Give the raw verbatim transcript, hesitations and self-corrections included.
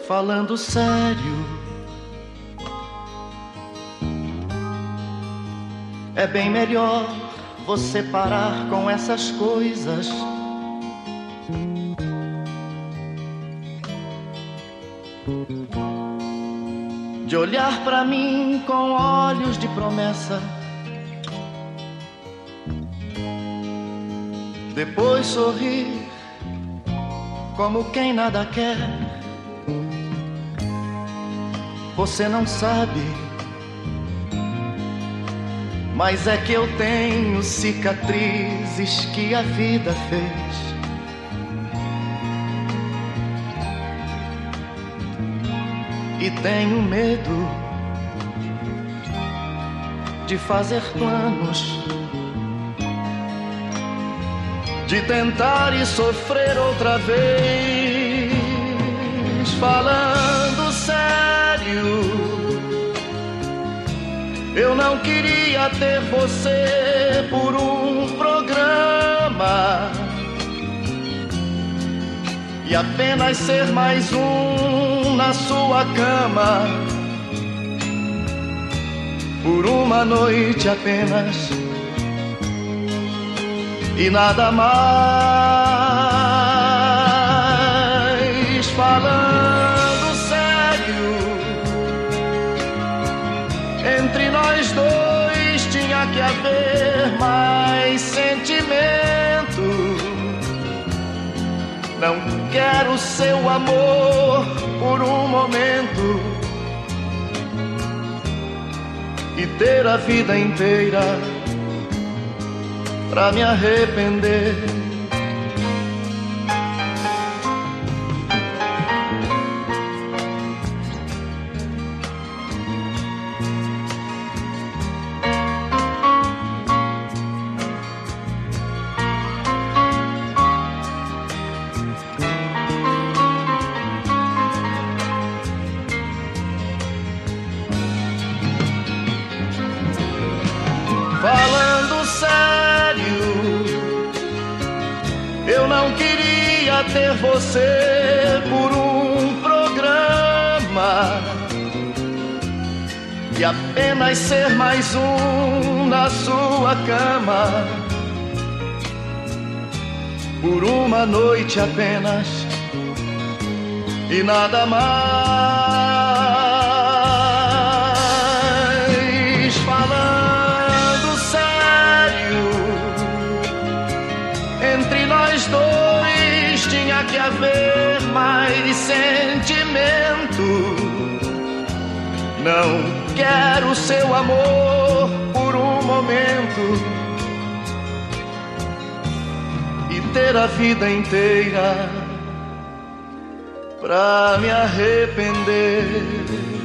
Falando sério, é bem melhor você parar com essas coisas. De olhar pra mim com olhos de promessa, depois sorrir como quem nada quer. Você não sabe, mas é que eu tenho cicatrizes que a vida fez. E tenho medo de fazer planos, de tentar e sofrer outra vez. Falando sério, eu não queria ter você por um programa e apenas ser mais um na sua cama, por uma noite apenas e nada mais. Falando sério, entre nós dois tinha que haver mais sentimento. Não quero seu amor por um momento e ter a vida inteira pra me arrepender. Falando sério, eu não queria ter você por um programa e apenas ser mais um na sua cama, por uma noite apenas e nada mais. Falando sério, entre nós dois tinha que haver mais sentimento. Não quero seu amor por um momento e ter a vida inteira pra me arrepender.